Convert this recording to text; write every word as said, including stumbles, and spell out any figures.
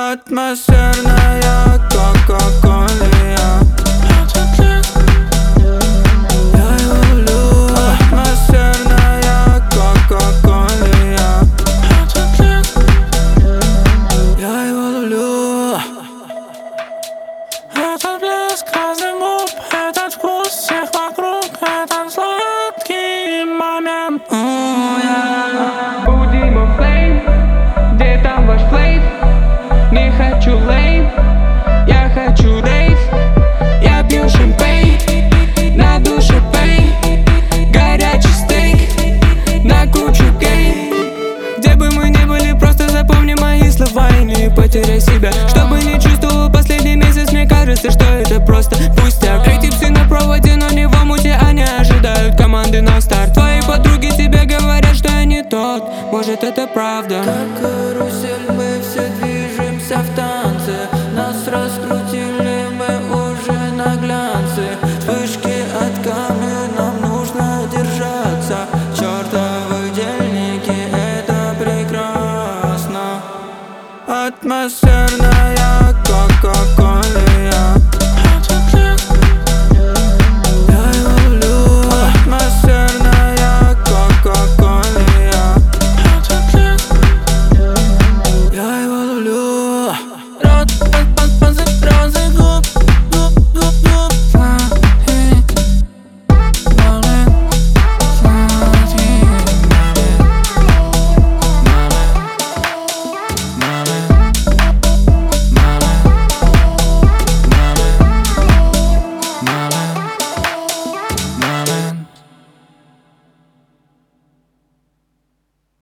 Атмосферная кока-колия. Я его люблю. Атмосферная кока-колия. Я его люблю. Этот блеск каждый губ, этот вкус всех вокруг, этот сладкий момент. Будем флейм, где там ваш флейт? Не хочу лейм, я хочу рейв. Я пью шампейн, на душе пейн, горячий стейк, на кучу гейм. Где бы мы ни были, просто запомни мои слова и не потеряй себя. Чтобы не чувствовал последний месяц, мне кажется, что это просто пустяк. Эти псы на проводе, но не в омуте, они ожидают команды на старт. Твои подруги тебе говорят, что я не тот, может это правда. Как карусель мы все движемся в танце. Нас раскрутили, мы уже на глянце. Вспышки от камня, нам нужно держаться. Чёртовы дельники, это прекрасно. Атмосферная кока-кола.